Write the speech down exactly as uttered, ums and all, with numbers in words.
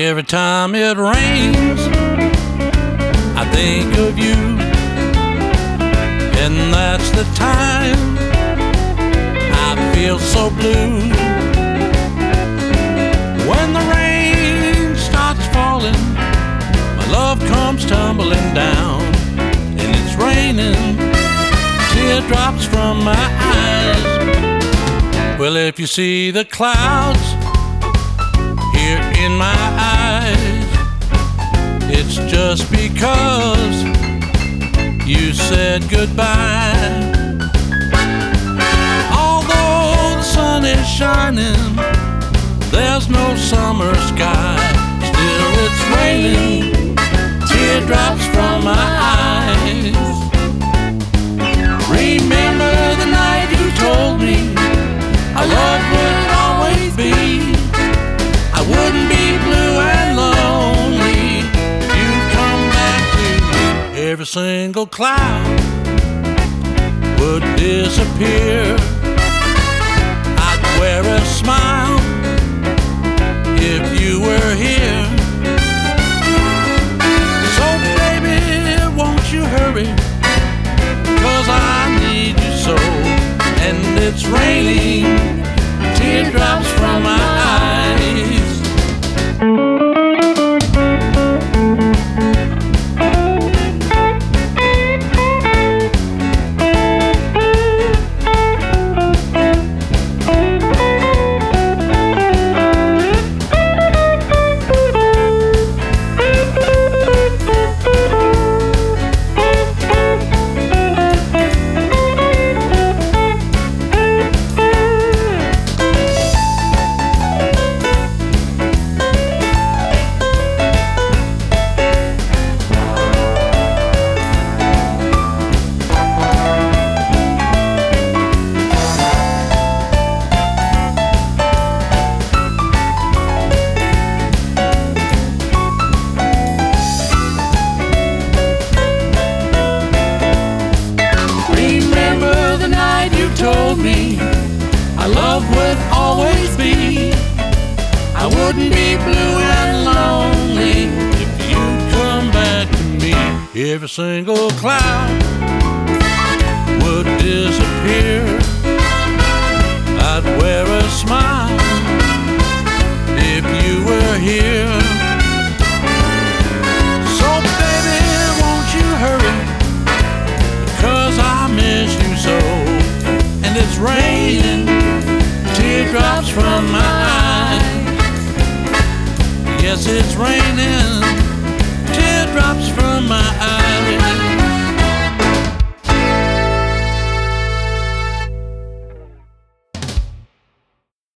Every time it rains, I think of you, and that's the time I feel so blue. When the rain starts falling, my love comes tumbling down, and it's raining teardrops from my eyes. Well, if you see the clouds here in my eyes, it's just because you said goodbye. Although the sun is shining, there's no summer sky. Still it's raining teardrops from my eyes. Remember the night you told me our love would always be. I wouldn't be blue and lonely if you'd come back to me. Every single cloud would disappear. I'd wear a smile if you were here. So baby, won't you hurry, 'cause I need you so. And it's raining teardrops from my eyes. Told me our love would always be. I wouldn't be blue and lonely if you'd come back to me. Every single cloud would disappear. I'd wear a smile if you were here. So baby, won't you hurry, 'cause I miss you so. It's raining teardrops from my eyes. Yes, it's raining teardrops from